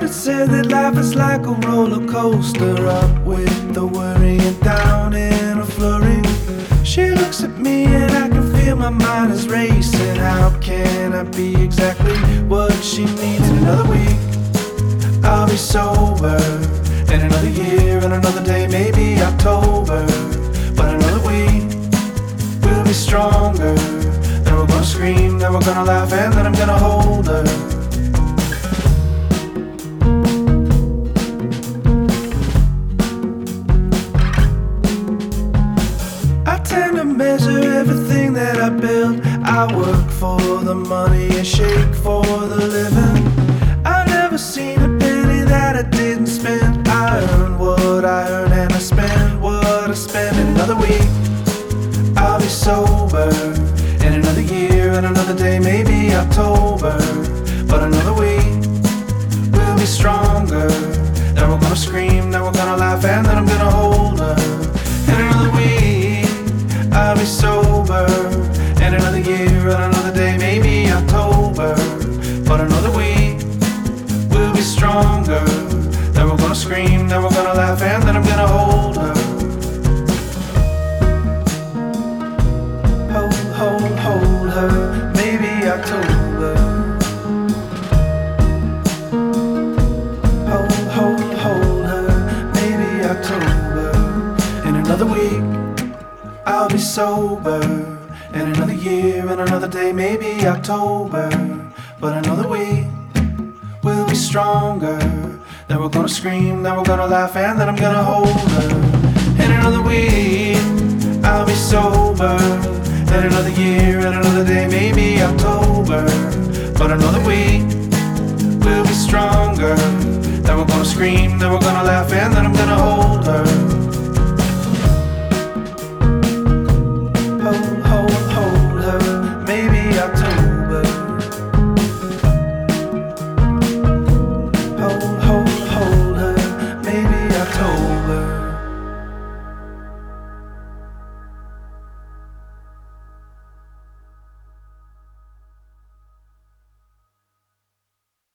said that life is like a roller coaster, up with the worry and down in a flurry. She looks at me and I can feel my mind is racing. How can I be exactly what she needs? In another week, I'll be sober. In another year and another day, maybe October. But another week, we'll be stronger. Then we're gonna scream, then we're gonna laugh, and then I'm gonna hold her. Measure everything that I build. I work for the money and shake for the living. I've never seen a penny that I didn't spend. I earn what I earn and I spend what I spend. In another week, I'll be sober. In another year and another day, maybe October. But another week, we'll be stronger. Then we're gonna scream, then we're gonna laugh, and then I'm gonna hold her. In another week, I'll be sober. In another year and another day, maybe October. But another week, we'll be stronger. Then we're gonna scream, then we're gonna laugh, and then I'm gonna hold her. Hold her, maybe October. Hold her, maybe October. In another week, I'll be sober. In another year and another day, maybe October. But another week, we'll be stronger. Then we're gonna scream, then we're gonna laugh, and then I'm gonna hold her. In another week, I'll be sober. In another year and another day, maybe October. But another week, we'll be stronger. Then we're gonna scream, then we're gonna laugh, and then I'm gonna hold her.